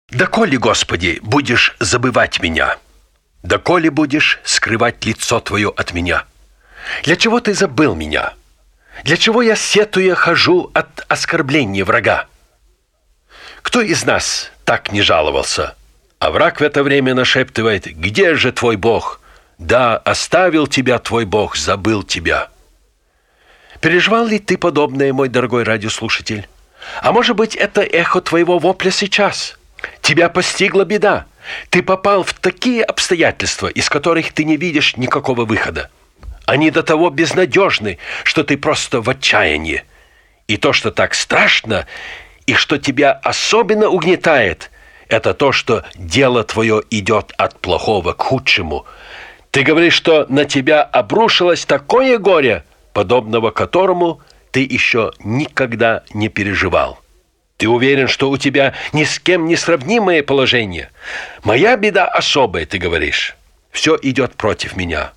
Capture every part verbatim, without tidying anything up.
«Доколе, Господи, будешь забывать меня? Доколе будешь скрывать лицо Твое от меня? Для чего Ты забыл меня? Для чего я, сетуя, хожу от оскорбления врага?» Кто из нас так не жаловался? А враг в это время нашептывает: «Где же твой Бог? Да, оставил тебя твой Бог, забыл тебя». Переживал ли ты подобное, мой дорогой радиослушатель? А может быть, это эхо твоего вопля сейчас? Тебя постигла беда. Ты попал в такие обстоятельства, из которых ты не видишь никакого выхода. Они до того безнадежны, что ты просто в отчаянии. И то, что так страшно, и что тебя особенно угнетает, это то, что дело твое идет от плохого к худшему. Ты говоришь, что на тебя обрушилось такое горе, подобного которому ты еще никогда не переживал. Ты уверен, что у тебя ни с кем не сравнимое положение. Моя беда особая, ты говоришь. Все идет против меня.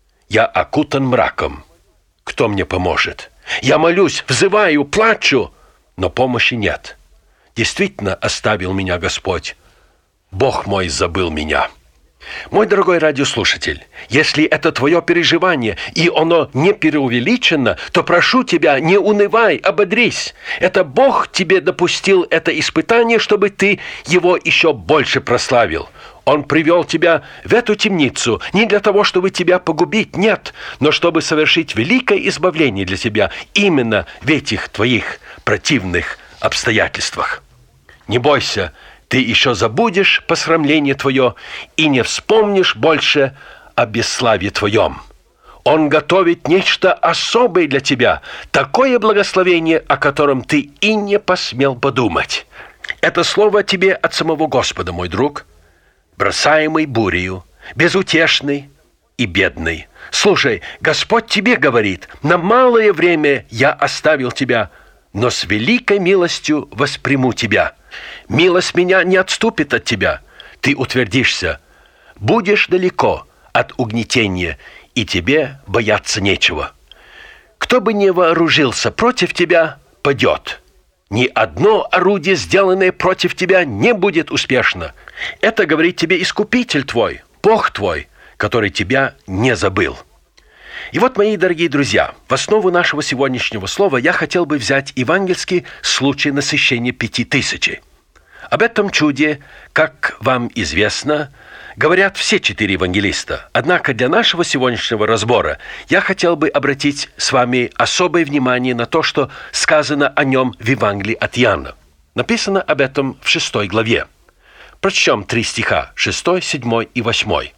Я окутан мраком. Кто мне поможет? Я молюсь, взываю, плачу, но помощи нет. Действительно оставил меня Господь. Бог мой забыл меня. Мой дорогой радиослушатель, если это твое переживание, и оно не преувеличено, то прошу тебя, не унывай, ободрись. Это Бог тебе допустил это испытание, чтобы ты его еще больше прославил. Он привел тебя в эту темницу не для того, чтобы тебя погубить, нет, но чтобы совершить великое избавление для тебя именно в этих твоих противных обстоятельствах. Не бойся, ты еще забудешь посрамление твое и не вспомнишь больше о бесславии твоем. Он готовит нечто особое для тебя, такое благословение, о котором ты и не посмел подумать. Это слово тебе от самого Господа, мой друг, бросаемый бурею, безутешный и бедный. Слушай, Господь тебе говорит: на малое время я оставил тебя, но с великой милостью восприму тебя. Милость меня не отступит от тебя. Ты утвердишься, будешь далеко от угнетения, и тебе бояться нечего. Кто бы ни вооружился против тебя, падет. Ни одно орудие, сделанное против тебя, не будет успешно. Это говорит тебе Искупитель твой, Бог твой, который тебя не забыл. И вот, мои дорогие друзья, в основу нашего сегодняшнего слова я хотел бы взять евангельский случай насыщения пяти тысячей. Об этом чуде, как вам известно, говорят все четыре евангелиста. Однако для нашего сегодняшнего разбора я хотел бы обратить с вами особое внимание на то, что сказано о нем в Евангелии от Иоанна. Написано об этом в шестой главе. Прочтем три стиха, шестой, седьмой и восьмой.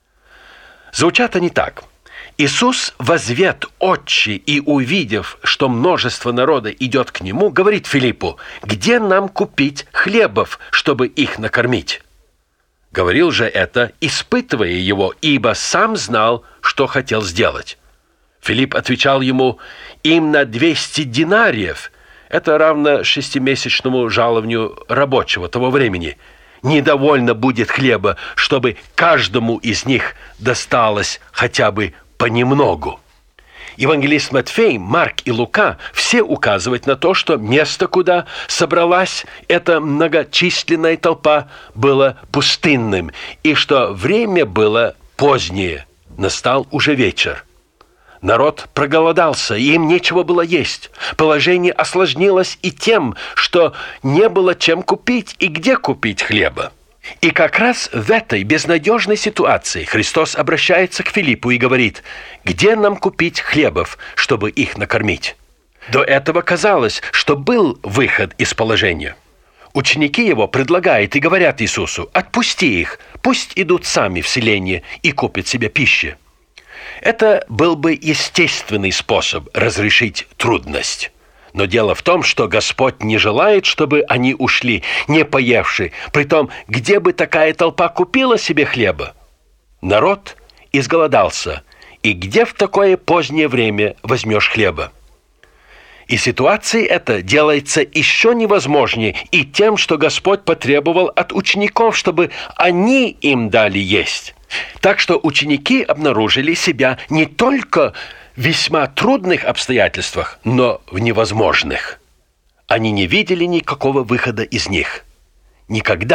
Звучат они так. «Иисус, возвед очи и увидев, что множество народа идет к Нему, говорит Филиппу: где нам купить хлебов, чтобы их накормить?» Говорил же это, испытывая его, ибо сам знал, что хотел сделать. Филипп отвечал ему: им на двести динариев, это равно шестимесячному жалованию рабочего того времени, недовольно будет хлеба, чтобы каждому из них досталось хотя бы понемногу. Евангелист Матфей, Марк и Лука все указывают на то, что место, куда собралась эта многочисленная толпа, было пустынным, и что время было позднее, настал уже вечер. Народ проголодался, и им нечего было есть. Положение осложнилось и тем, что не было чем купить и где купить хлеба. И как раз в этой безнадежной ситуации Христос обращается к Филиппу и говорит: где нам купить хлебов, чтобы их накормить? До этого казалось, что был выход из положения. Ученики его предлагают и говорят Иисусу: отпусти их, пусть идут сами в селение и купят себе пищи. Это был бы естественный способ разрешить трудность. Но дело в том, что Господь не желает, чтобы они ушли, не поевши. Притом, где бы такая толпа купила себе хлеба? Народ изголодался. И где в такое позднее время возьмешь хлеба? И ситуация эта делается еще невозможнее и тем, что Господь потребовал от учеников, чтобы они им дали есть. Так что ученики обнаружили себя не только в весьма трудных обстоятельствах, но в невозможных. Они не видели никакого выхода из них. Никогда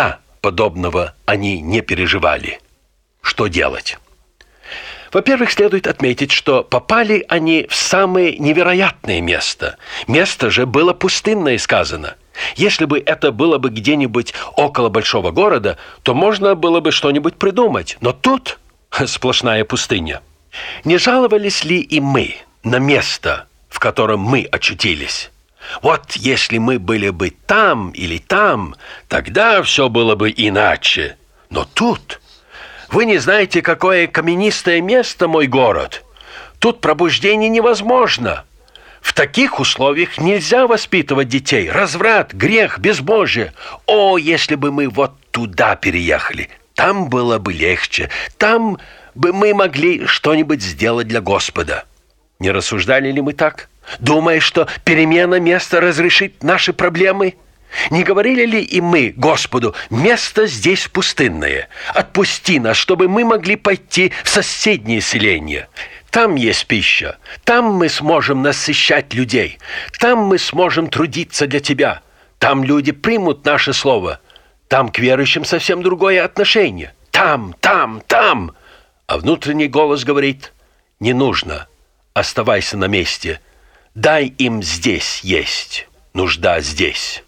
подобного они не переживали. Что делать? Во-первых, следует отметить, что попали они в самое невероятное место. Место же было пустынное, сказано. Если бы это было бы где-нибудь около большого города, то можно было бы что-нибудь придумать. Но тут сплошная пустыня. Не жаловались ли и мы на место, в котором мы очутились? Вот если мы были бы там или там, тогда все было бы иначе. Но тут... Вы не знаете, какое каменистое место мой город. Тут пробуждение невозможно. В таких условиях нельзя воспитывать детей. Разврат, грех, безбожие. О, если бы мы вот туда переехали. Там было бы легче. Там бы мы могли что-нибудь сделать для Господа. Не рассуждали ли мы так? Думая, что перемена места разрешит наши проблемы? Не говорили ли и мы Господу: место здесь пустынное, отпусти нас, чтобы мы могли пойти в соседнее селение? Там есть пища, там мы сможем насыщать людей, там мы сможем трудиться для Тебя, там люди примут наше слово, там к верующим совсем другое отношение. Там, там, там. А внутренний голос говорит: не нужно, оставайся на месте, дай им здесь есть, нужда здесь.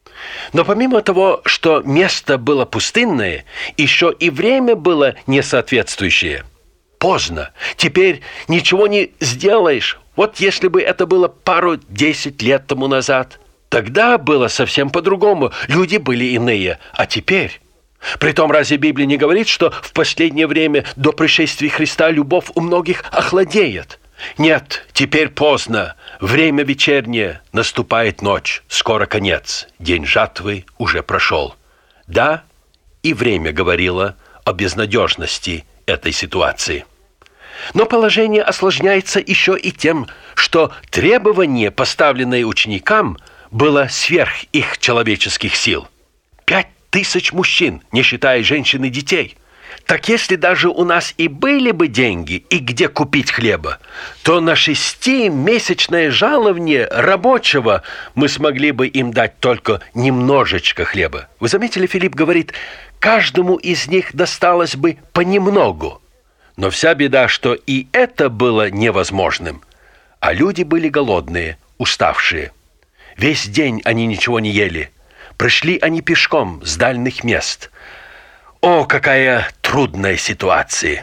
Но помимо того, что место было пустынное, еще и время было несоответствующее. Поздно. Теперь ничего не сделаешь. Вот если бы это было пару-десять лет тому назад, тогда было совсем по-другому. Люди были иные. А теперь... Притом, разве Библия не говорит, что в последнее время до пришествия Христа любовь у многих охладеет? Нет, теперь поздно. Время вечернее, наступает ночь, скоро конец, день жатвы уже прошел. Да, и время говорило о безнадежности этой ситуации. Но положение осложняется еще и тем, что требование, поставленное ученикам, было сверх их человеческих сил. Пять тысяч мужчин, не считая женщин и детей. Так если даже у нас и были бы деньги, и где купить хлеба, то на шестимесячное жалование рабочего мы смогли бы им дать только немножечко хлеба. Вы заметили, Филипп говорит, каждому из них досталось бы понемногу. Но вся беда, что и это было невозможным. А люди были голодные, уставшие. Весь день они ничего не ели. Пришли они пешком с дальних мест. О, какая трудная ситуация!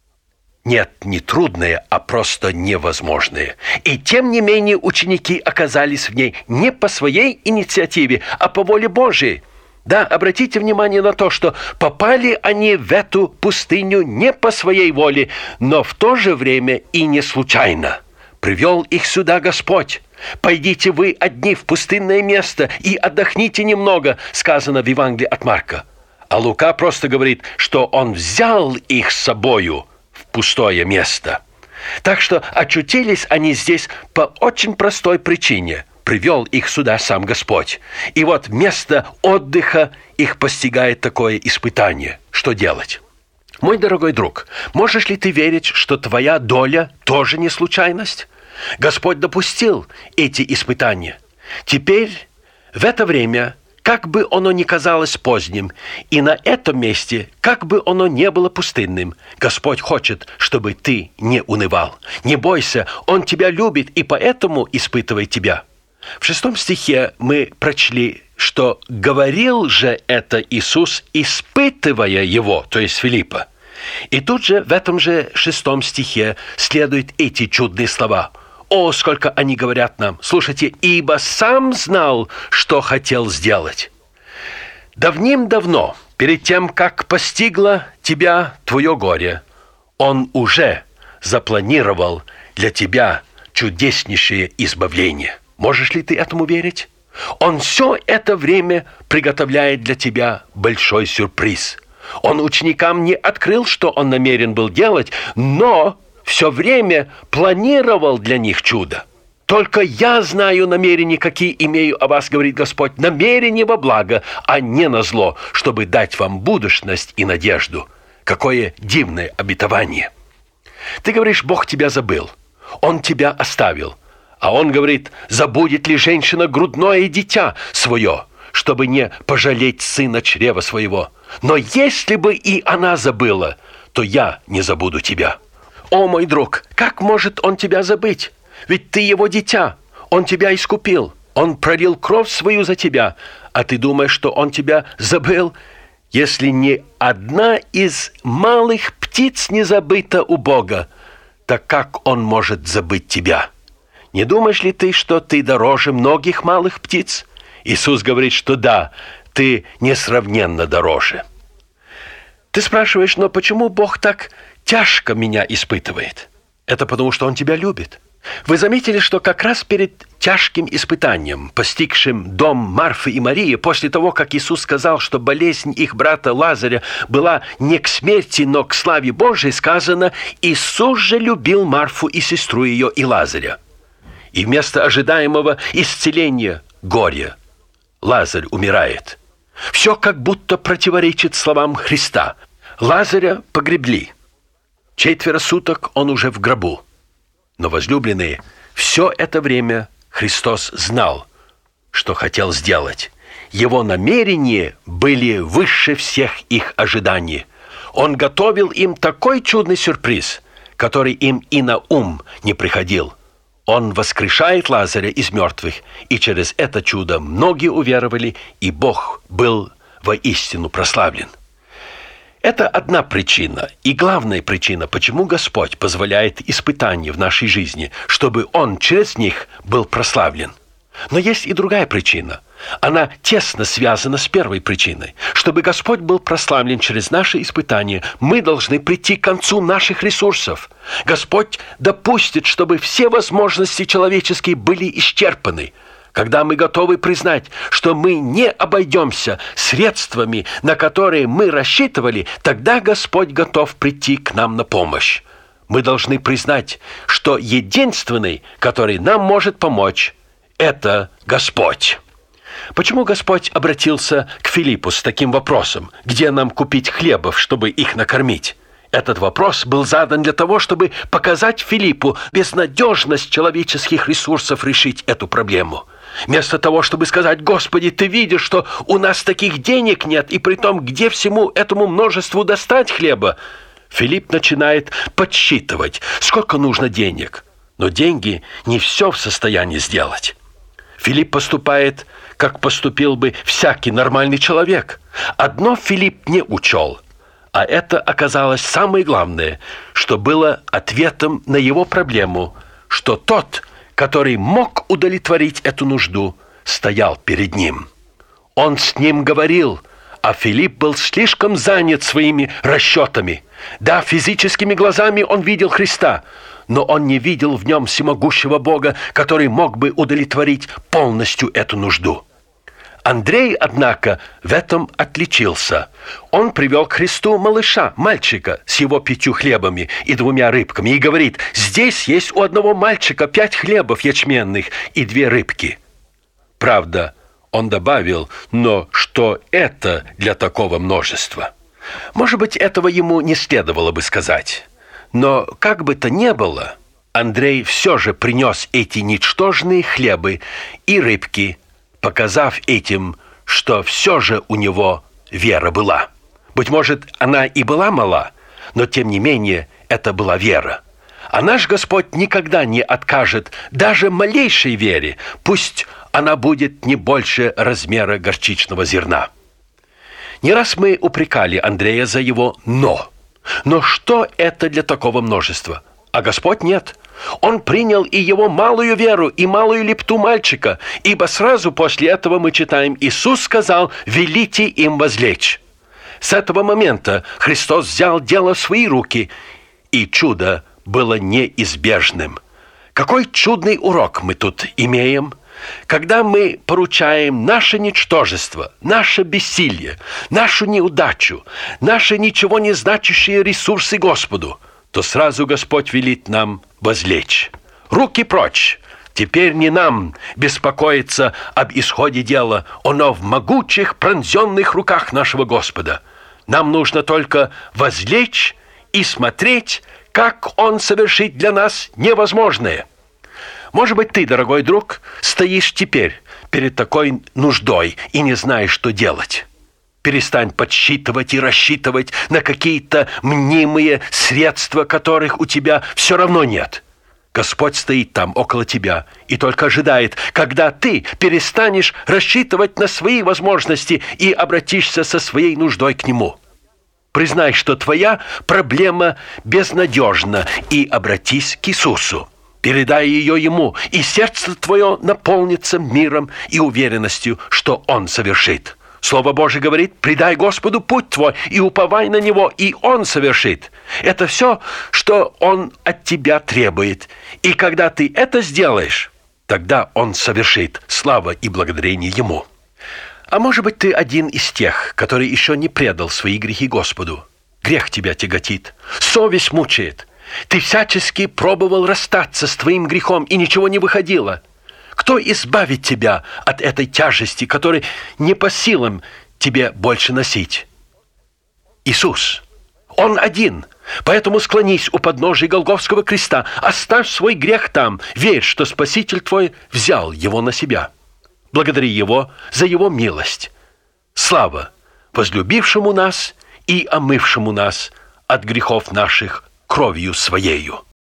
Нет, не трудная, а просто невозможная. И тем не менее ученики оказались в ней не по своей инициативе, а по воле Божией. Да, обратите внимание на то, что попали они в эту пустыню не по своей воле, но в то же время и не случайно. Привел их сюда Господь. «Пойдите вы одни в пустынное место и отдохните немного», сказано в Евангелии от Марка. А Лука просто говорит, что он взял их с собою в пустое место. Так что очутились они здесь по очень простой причине. Привел их сюда сам Господь. И вот вместо отдыха их постигает такое испытание. Что делать? Мой дорогой друг, можешь ли ты верить, что твоя доля тоже не случайность? Господь допустил эти испытания. Теперь, в это время, как бы оно ни казалось поздним, и на этом месте, как бы оно не было пустынным, Господь хочет, чтобы ты не унывал. Не бойся, Он тебя любит и поэтому испытывает тебя. В шестом стихе мы прочли, что говорил же это Иисус, испытывая его, то есть Филиппа. И тут же в этом же шестом стихе следуют эти чудные слова. О, сколько они говорят нам! Слушайте, ибо сам знал, что хотел сделать. Давним-давно, перед тем, как постигло тебя твое горе, Он уже запланировал для тебя чудеснейшее избавление. Можешь ли ты этому верить? Он все это время приготовляет для тебя большой сюрприз. Он ученикам не открыл, что Он намерен был делать, но все время планировал для них чудо. «Только я знаю намерения, какие имею о вас, говорит Господь, намерения во благо, а не на зло, чтобы дать вам будущность и надежду». Какое дивное обетование! Ты говоришь, Бог тебя забыл, Он тебя оставил. А Он говорит, забудет ли женщина грудное дитя свое, чтобы не пожалеть сына чрева своего. Но если бы и она забыла, то я не забуду тебя. О, мой друг, как может он тебя забыть? Ведь ты его дитя, он тебя искупил, он пролил кровь свою за тебя, а ты думаешь, что он тебя забыл? Если ни одна из малых птиц не забыта у Бога, так как он может забыть тебя? Не думаешь ли ты, что ты дороже многих малых птиц? Иисус говорит, что да, ты несравненно дороже. Ты спрашиваешь, но почему Бог так тяжко меня испытывает? Это потому, что Он тебя любит. Вы заметили, что как раз перед тяжким испытанием, постигшим дом Марфы и Марии, после того, как Иисус сказал, что болезнь их брата Лазаря была не к смерти, но к славе Божией, сказано, Иисус же любил Марфу и сестру ее и Лазаря. И вместо ожидаемого исцеления горя Лазарь умирает. Все как будто противоречит словам Христа. Лазаря погребли. Четверо суток он уже в гробу. Но, возлюбленные, все это время Христос знал, что хотел сделать. Его намерения были выше всех их ожиданий. Он готовил им такой чудный сюрприз, который им и на ум не приходил. Он воскрешает Лазаря из мертвых, и через это чудо многие уверовали, и Бог был воистину прославлен. Это одна причина, и главная причина, почему Господь позволяет испытания в нашей жизни, чтобы Он через них был прославлен. Но есть и другая причина. Она тесно связана с первой причиной. Чтобы Господь был прославлен через наши испытания, мы должны прийти к концу наших ресурсов. Господь допустит, чтобы все возможности человеческие были исчерпаны. Когда мы готовы признать, что мы не обойдемся средствами, на которые мы рассчитывали, тогда Господь готов прийти к нам на помощь. Мы должны признать, что единственный, который нам может помочь, это Господь. Почему Господь обратился к Филиппу с таким вопросом: где нам купить хлебов, чтобы их накормить? Этот вопрос был задан для того, чтобы показать Филиппу безнадежность человеческих ресурсов решить эту проблему. Вместо того, чтобы сказать: «Господи, ты видишь, что у нас таких денег нет, и притом где всему этому множеству достать хлеба?» Филипп начинает подсчитывать, сколько нужно денег. Но деньги не все в состоянии сделать. Филипп поступает, как поступил бы всякий нормальный человек. Одно Филипп не учел, а это оказалось самое главное, что было ответом на его проблему, что тот, который мог удовлетворить эту нужду, стоял перед ним. Он с ним говорил, а Филипп был слишком занят своими расчетами. Да, физическими глазами он видел Христа, но он не видел в нем всемогущего Бога, который мог бы удовлетворить полностью эту нужду. Андрей, однако, в этом отличился. Он привел к Христу малыша, мальчика, с его пятью хлебами и двумя рыбками, и говорит: «Здесь есть у одного мальчика пять хлебов ячменных и две рыбки». Правда, он добавил: «Но что это для такого множества?» Может быть, этого ему не следовало бы сказать. Но как бы то ни было, Андрей все же принес эти ничтожные хлебы и рыбки, показав этим, что все же у него вера была. Быть может, она и была мала, но тем не менее это была вера. А наш Господь никогда не откажет даже малейшей вере, пусть она будет не больше размера горчичного зерна. Не раз мы упрекали Андрея за его «но». Но что это для такого множества? А Господь нет. Он принял и его малую веру, и малую лепту мальчика, ибо сразу после этого мы читаем: Иисус сказал: «Велите им возлечь». С этого момента Христос взял дело в свои руки, и чудо было неизбежным. Какой чудный урок мы тут имеем? Когда мы поручаем наше ничтожество, наше бессилие, нашу неудачу, наши ничего не значащие ресурсы Господу, то сразу Господь велит нам возлечь. Руки прочь! Теперь не нам беспокоиться об исходе дела, оно в могучих, пронзенных руках нашего Господа. Нам нужно только возлечь и смотреть, как Он совершит для нас невозможное. Может быть, ты, дорогой друг, стоишь теперь перед такой нуждой и не знаешь, что делать. Перестань подсчитывать и рассчитывать на какие-то мнимые средства, которых у тебя все равно нет. Господь стоит там, около тебя, и только ожидает, когда ты перестанешь рассчитывать на свои возможности и обратишься со своей нуждой к Нему. Признай, что твоя проблема безнадежна, и обратись к Иисусу. Передай ее Ему, и сердце твое наполнится миром и уверенностью, что Он совершит. Слово Божие говорит: предай Господу путь твой и уповай на Него, и Он совершит. Это все, что Он от тебя требует. И когда ты это сделаешь, тогда Он совершит. Слава и благодарение Ему. А может быть, ты один из тех, который еще не предал свои грехи Господу. Грех тебя тяготит, совесть мучает. Ты всячески пробовал расстаться с твоим грехом, и ничего не выходило. Кто избавит тебя от этой тяжести, которой не по силам тебе больше носить? Иисус. Он один. Поэтому склонись у подножия Голгофского креста, оставь свой грех там, верь, что Спаситель твой взял его на себя. Благодари Его за Его милость. Слава возлюбившему нас и омывшему нас от грехов наших кровью Своею.